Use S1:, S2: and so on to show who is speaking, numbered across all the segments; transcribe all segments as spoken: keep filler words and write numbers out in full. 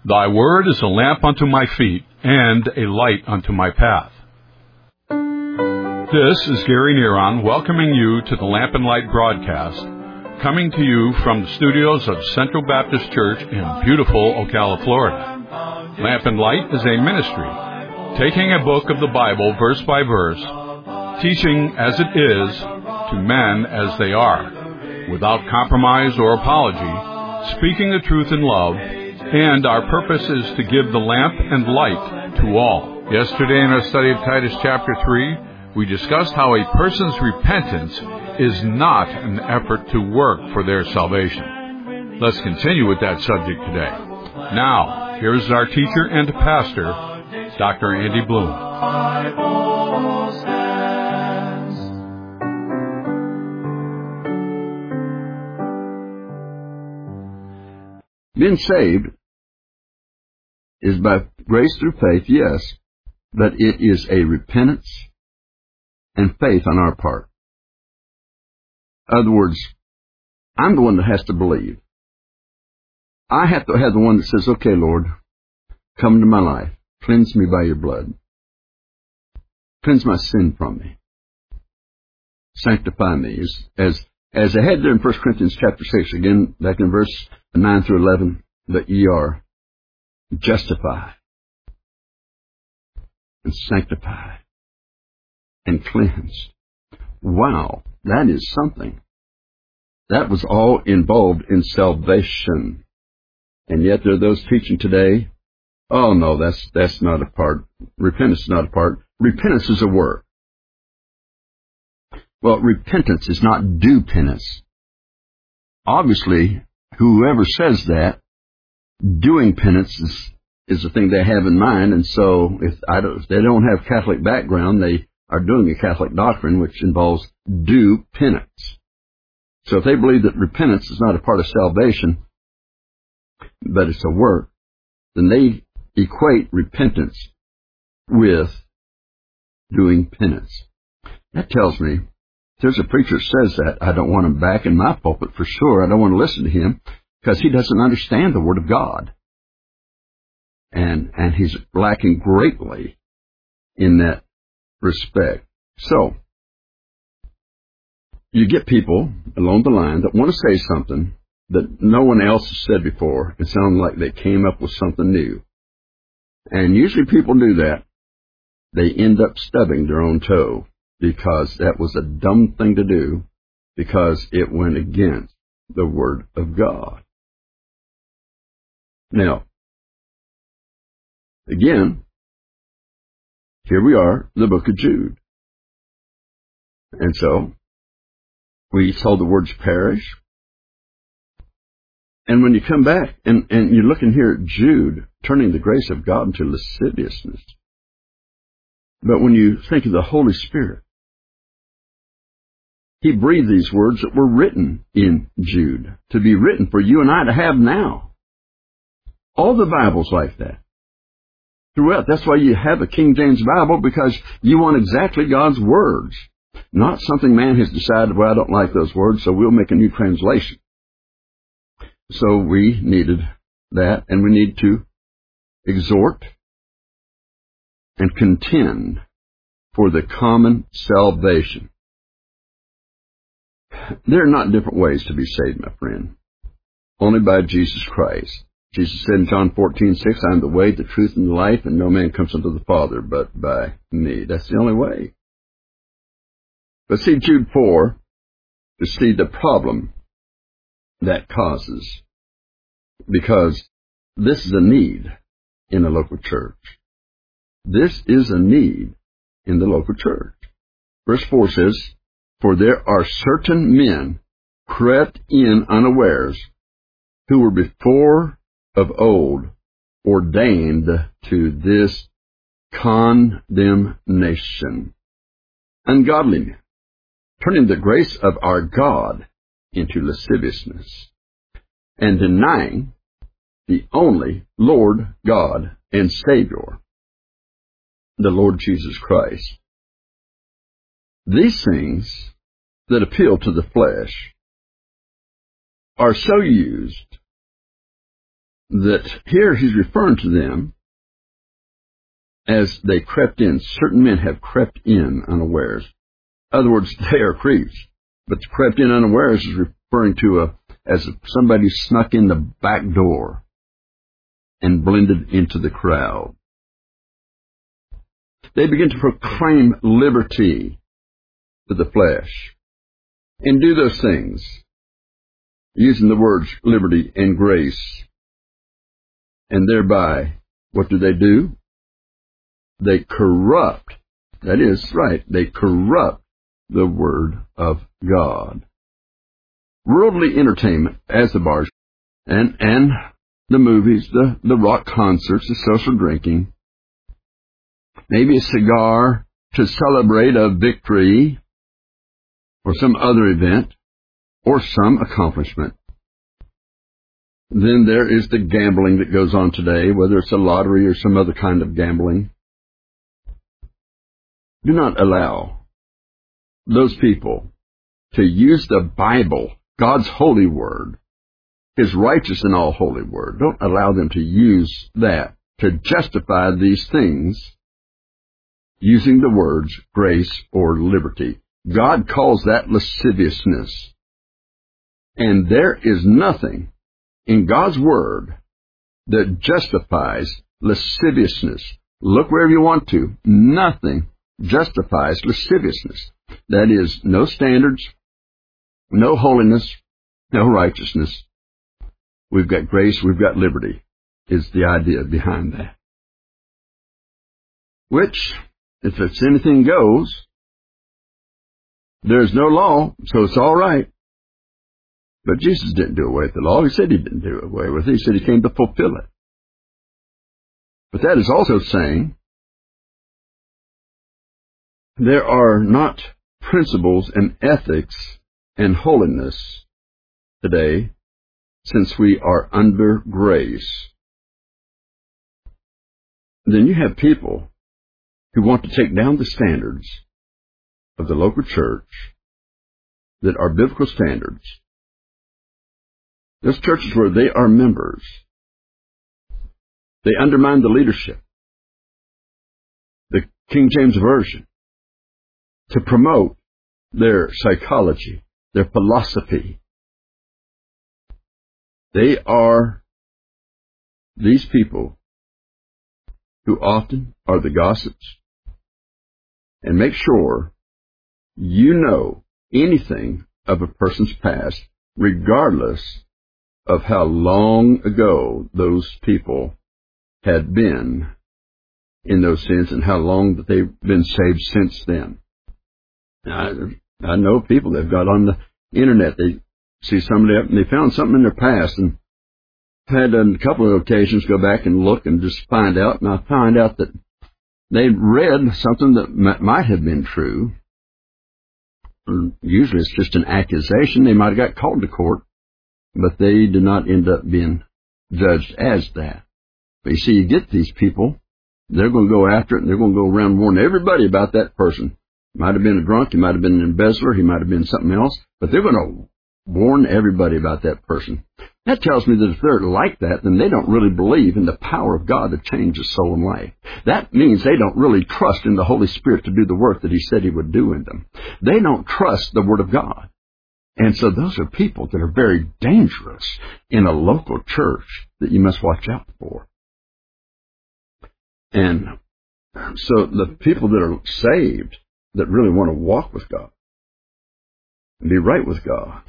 S1: Thy word is a lamp unto my feet, and a light unto my path. This is Gary Neron welcoming you to the Lamp and Light broadcast, coming to you from the studios of Central Baptist Church in beautiful Ocala, Florida. Lamp and Light is a ministry, taking a book of the Bible verse by verse, teaching as it is to men as they are, without compromise or apology, speaking the truth in love, and our purpose is to give the lamp and light to all. Yesterday in our study of Titus chapter three, we discussed how a person's repentance is not an effort to work for their salvation. Let's continue with that subject today. Now, here's our teacher and pastor, Doctor Andy Bloom.
S2: Being saved is by grace through faith, yes, but it is a repentance and faith on our part. In other words, I'm the one that has to believe. I have to have the one that says, okay, Lord, come into my life. Cleanse me by your blood. Cleanse my sin from me. Sanctify me. As, as, as I had there in First Corinthians chapter six, again, back in verse nine through eleven, that ye are justified and sanctified and cleansed. Wow, that is something. That was all involved in salvation. And yet there are those teaching today, oh no, that's that's not a part. Repentance is not a part. Repentance is a work. Well, repentance is not due penance. Obviously, whoever says that, doing penance is, is the thing they have in mind, and so if, I don't, if they don't have Catholic background, they are doing a Catholic doctrine which involves due penance. So if they believe that repentance is not a part of salvation, but it's a work, then they equate repentance with doing penance. That tells me, if there's a preacher that says that, I don't want him back in my pulpit for sure. I don't want to listen to him, because he doesn't understand the Word of God. And and he's lacking greatly in that respect. So, you get people along the line that want to say something that no one else has said before. It sounds like they came up with something new. And usually people do that. They end up stubbing their own toe because that was a dumb thing to do, because it went against the Word of God. Now, again, here we are, the book of Jude. And so, we saw the words perish. And when you come back and, and you're looking here at Jude, turning the grace of God into lasciviousness. But when you think of the Holy Spirit, He breathed these words that were written in Jude, to be written for you and I to have now. All the Bible's like that. Throughout. That's why you have a King James Bible, because you want exactly God's words. Not something man has decided, well, I don't like those words, so we'll make a new translation. So we needed that, and we need to exhort and contend for the common salvation. There are not different ways to be saved, my friend. Only by Jesus Christ. Jesus said in John fourteen six, I am the way, the truth, and the life, and no man comes unto the Father but by me. That's the only way. But see Jude four to see the problem that causes. Because this is a need in the local church. This is a need in the local church. Verse four says, for there are certain men crept in unawares, who were before of old ordained to this condemnation. Ungodly men, turning the grace of our God into lasciviousness, and denying the only Lord God and Savior, the Lord Jesus Christ. These things that appeal to the flesh are so used that here he's referring to them as they crept in. Certain men have crept in unawares. In other words, they are creeps. But crept in unawares is referring to a, as somebody snuck in the back door and blended into the crowd. They begin to proclaim liberty to the flesh and do those things using the words liberty and grace. And thereby, what do they do? They corrupt. That is right. They corrupt the Word of God. Worldly entertainment, as the bars and and the movies, the, the rock concerts, the social drinking, maybe a cigar to celebrate a victory or some other event or some accomplishment. Then there is the gambling that goes on today, whether it's a lottery or some other kind of gambling. Do not allow those people to use the Bible, God's holy word, His righteous and all holy word. Don't allow them to use that to justify these things using the words grace or liberty. God calls that lasciviousness. And there is nothing in God's word that justifies lasciviousness. Look wherever you want to. Nothing justifies lasciviousness. That is, no standards, no holiness, no righteousness. We've got grace, we've got liberty, is the idea behind that. Which, if it's anything goes, there's no law, so it's all right. But Jesus didn't do away with the law. He said He didn't do away with it. He said He came to fulfill it. But that is also saying there are not principles and ethics and holiness today, since we are under grace. Then you have people who want to take down the standards of the local church that are biblical standards. Those churches where they are members, they undermine the leadership, the King James Version, to promote their psychology, their philosophy. They are these people who often are the gossips. And make sure you know anything of a person's past, regardless of how long ago those people had been in those sins and how long that they've been saved since then. I, I know people that have got on the internet, they see somebody up and they found something in their past and had on a couple of occasions go back and look and just find out, and I find out that they read something that m- might have been true. Usually it's just an accusation. They might have got called to court, but they did not end up being judged as that. But you see, you get these people, they're going to go after it, and they're going to go around warning everybody about that person. He might have been a drunk, he might have been an embezzler, he might have been something else, but they're going to warn everybody about that person. That tells me that if they're like that, then they don't really believe in the power of God to change a soul and life. That means they don't really trust in the Holy Spirit to do the work that He said He would do in them. They don't trust the Word of God. And so those are people that are very dangerous in a local church that you must watch out for. And so the people that are saved, that really want to walk with God and be right with God,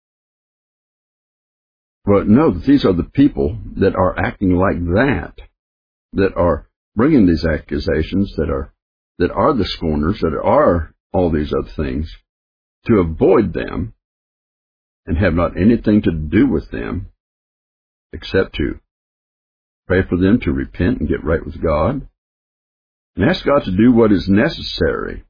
S2: but know that these are the people that are acting like that, that are bringing these accusations, that are that are the scorners, that are all these other things, to avoid them and have not anything to do with them except to pray for them to repent and get right with God and ask God to do what is necessary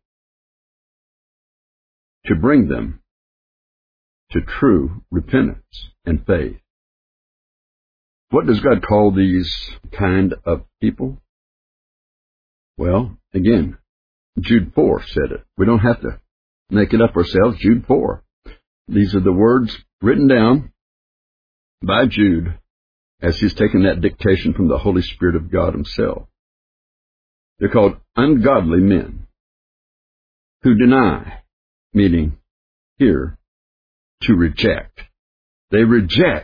S2: to bring them to true repentance and faith. What does God call these kind of people? Well, again, Jude four said it. We don't have to make it up ourselves. Jude four. These are the words written down by Jude as he's taken that dictation from the Holy Spirit of God himself. They're called ungodly men who deny, meaning here, to reject. They reject.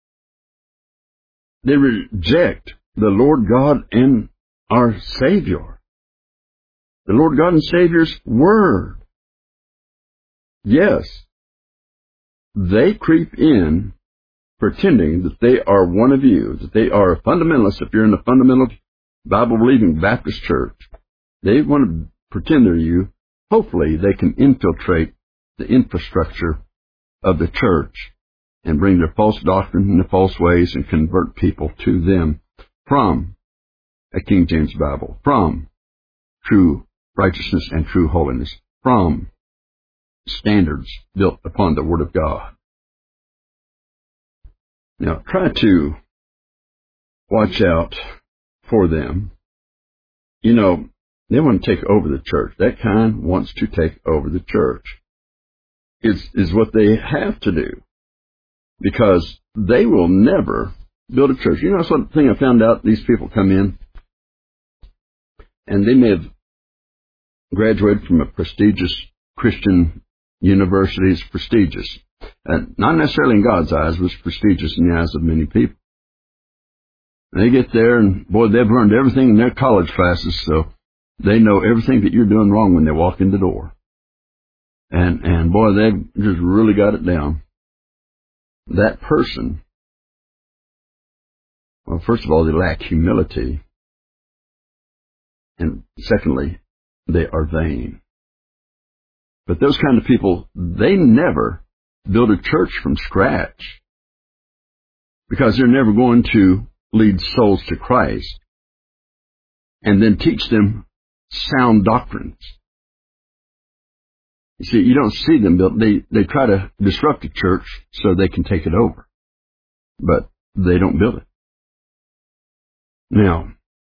S2: They reject the Lord God and our Savior. The Lord God and Savior's Word. Yes, they creep in pretending that they are one of you, that they are a fundamentalist. If you're in a fundamental Bible-believing Baptist church, they want to pretend they're you. Hopefully they can infiltrate the infrastructure of the church and bring their false doctrine and their false ways and convert people to them from a King James Bible, from true righteousness and true holiness, from standards built upon the Word of God. Now, try to watch out for them. You know, they want to take over the church. That kind wants to take over the church. Is is what they have to do, because they will never build a church. You know, that's one thing I found out. These people come in, and they may have graduated from a prestigious Christian university. It's prestigious. And not necessarily in God's eyes, but it's prestigious in the eyes of many people. And they get there, and boy, they've learned everything in their college classes, so they know everything that you're doing wrong when they walk in the door. And, and boy, they've just really got it down. That person, well, first of all, they lack humility. And secondly, they are vain. But those kind of people, they never build a church from scratch, because they're never going to lead souls to Christ and then teach them sound doctrines. You see, you don't see them build. They, they try to disrupt the church so they can take it over, but they don't build it. Now,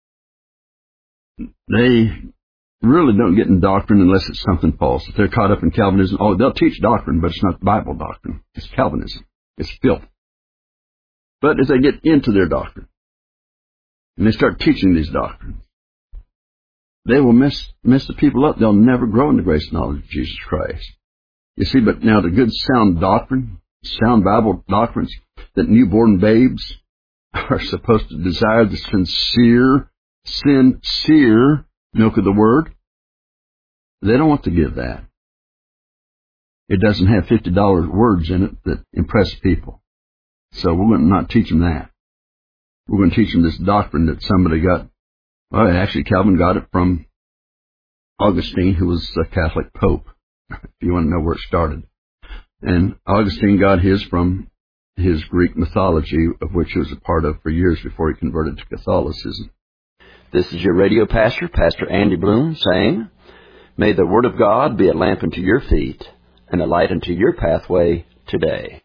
S2: they really don't get in doctrine unless it's something false. If they're caught up in Calvinism, oh, they'll teach doctrine, but it's not Bible doctrine. It's Calvinism. It's filth. But as they get into their doctrine, and they start teaching these doctrines, they will mess, mess the people up. They'll never grow in the grace and knowledge of Jesus Christ. You see, but now the good sound doctrine, sound Bible doctrines, that newborn babes are supposed to desire, the sincere, sincere milk of the Word, they don't want to give that. It doesn't have fifty dollar words in it that impress people. So we're going to not teach them that. We're going to teach them this doctrine that somebody got. Well, actually, Calvin got it from Augustine, who was a Catholic Pope, if you want to know where it started. And Augustine got his from his Greek mythology, of which he was a part of for years before he converted to Catholicism.
S3: This is your radio pastor, Pastor Andy Bloom, saying, may the Word of God be a lamp unto your feet and a light unto your pathway today.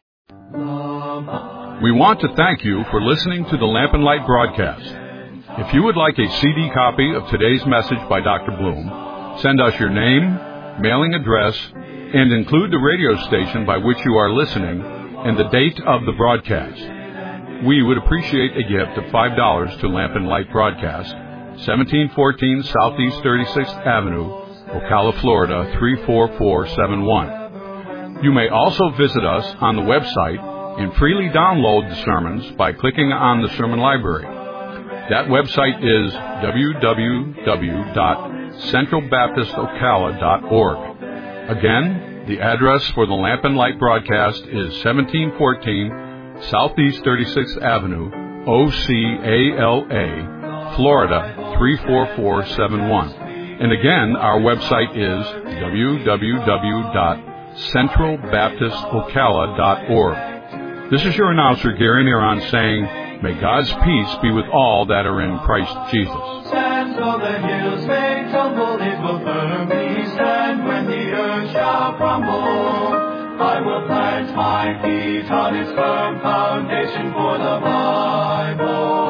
S1: We want to thank you for listening to the Lamp and Light broadcast. If you would like a C D copy of today's message by Doctor Bloom, send us your name, mailing address, and include the radio station by which you are listening and the date of the broadcast. We would appreciate a gift of five dollars to Lamp and Light Broadcast, seventeen fourteen Southeast thirty-sixth Avenue, Ocala, Florida, three four four seven one. You may also visit us on the website and freely download the sermons by clicking on the Sermon Library. That website is w w w dot central baptist ocala dot org. Again, the address for the Lamp and Light Broadcast is seventeen fourteen Southeast thirty-sixth Avenue, O C A L A, Florida, three four four seven one. And again, our website is w w w dot central baptist ocala dot org. This is your announcer, Gary Miron, saying, may God's peace be with all that are in Christ Jesus.
S4: Stand so the hills may tumble, it will firmly stand when the earth shall crumble. I will plant my feet on its firm foundation, for the Bible